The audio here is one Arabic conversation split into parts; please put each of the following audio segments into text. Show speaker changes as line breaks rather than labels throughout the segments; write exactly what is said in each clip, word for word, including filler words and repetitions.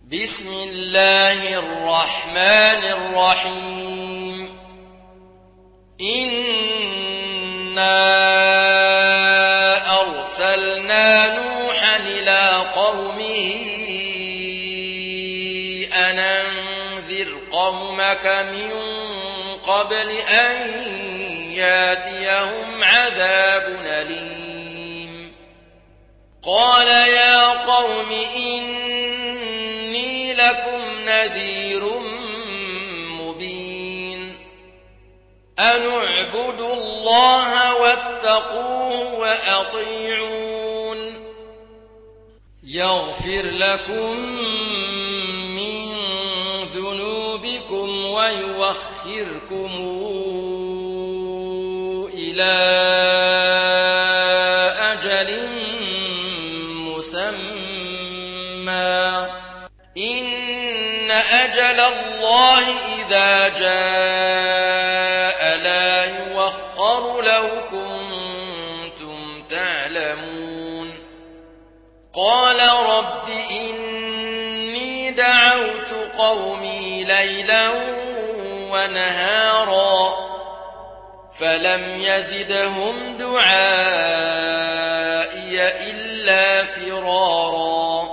بسم الله الرحمن الرحيم إنا أرسلنا نوحا إلى قومه أن أنذر قومك من قبل أن ياتيهم عذاب أليم قال يا قوم إني لكم نذير مبين أن اعبدوا الله واتقوه وأطيعون يغفر لكم من ذنوبكم ويؤخركم إلى أجل مسمى إن أجل الله إذا جاء لا يوخر لو كنتم تعلمون قال رب إني دعوت قومي ليلا ونهارا فلم يزدهم دعائي إلا فرارا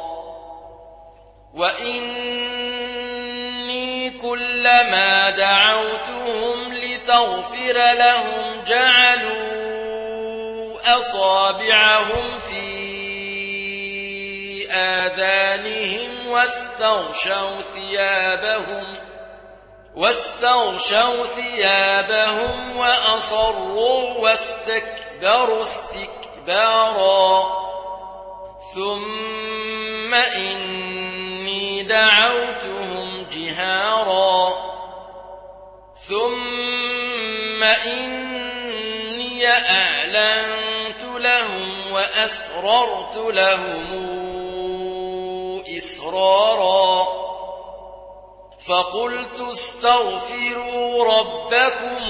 وإني كلما دعوتهم لتغفر لهم جعلوا أصابعهم في آذانهم واستغشوا ثيابهم واستغشوا ثيابهم وأصروا واستكبروا استكبارا ثم إني دعوتهم جهارا ثم إني أعلنت لهم وأسررت لهم إسرارا فقلت استغفروا ربكم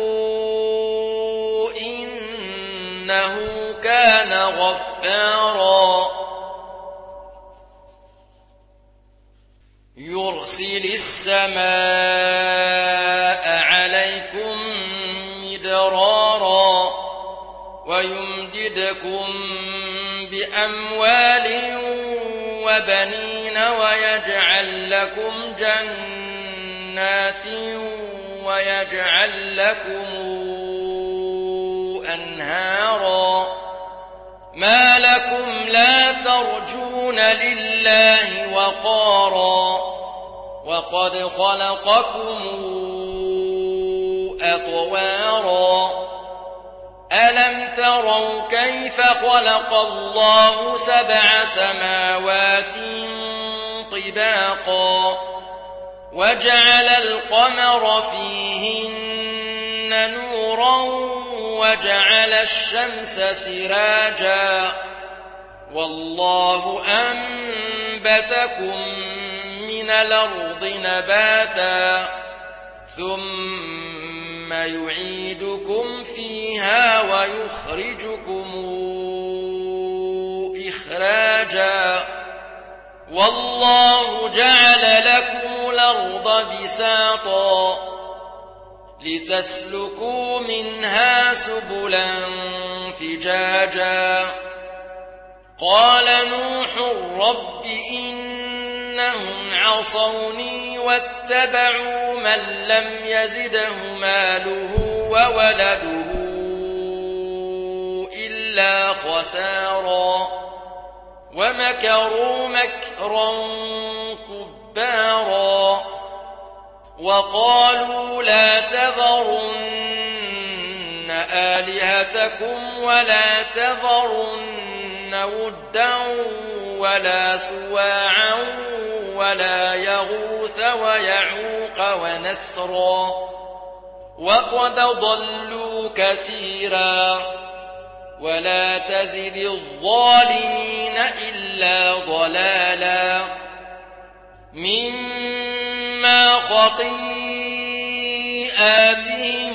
إنه كان غفارا يرسل السماء عليكم مدرارا ويمددكم بأموال وبنين ويجعل لكم جنات ويجعل لكم أنهارا ما لكم لا ترجون لله وقارا وقد خلقكم أطوارا ألم تروا كيف خلق الله سبع سماوات طباقا وجعل القمر فيهن نورا وجعل الشمس سراجا والله أنبتكم من الأرض نباتا ثم يعيدكم فيها ويخرجكم إخراجا والله جعل لكم الأرض بساطا لتسلكوا منها سبلا فجاجا قال نوح رب إنهم عصوني واتبعوا من لم يزده ماله وولده إلا خسارا ومكروا مكرا كبارا وقالوا لا تذرن آلهتكم ولا تذرن ودا ولا سواعا ولا يغوث ويعوق ونسرا وقد ضلوا كثيرا ولا تزد الظالمين إلا ضلالا مما خطيئاتهم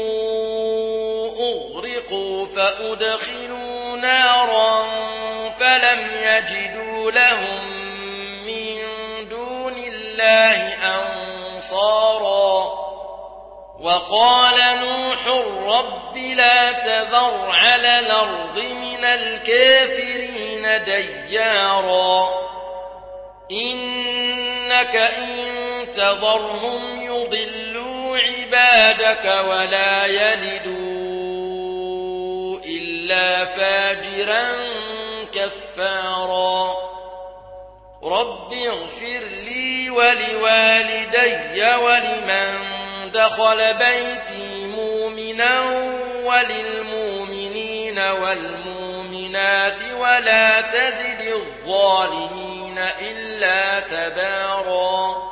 أغرقوا فأدخلوا نارا فلم يجدوا لهم من دون الله أنصارا وقال نوح رب لا تذر على الأرض من الكافرين ديارا إنك إن تذرهم يضلوا عبادك ولا يلدوا إلا فاجرا كفارا رب اغفر لي ولوالدي ولمن دخل بيتي مؤمنا وللمؤمنين والمؤمنات ولا تزد الظالمين إلا تبارا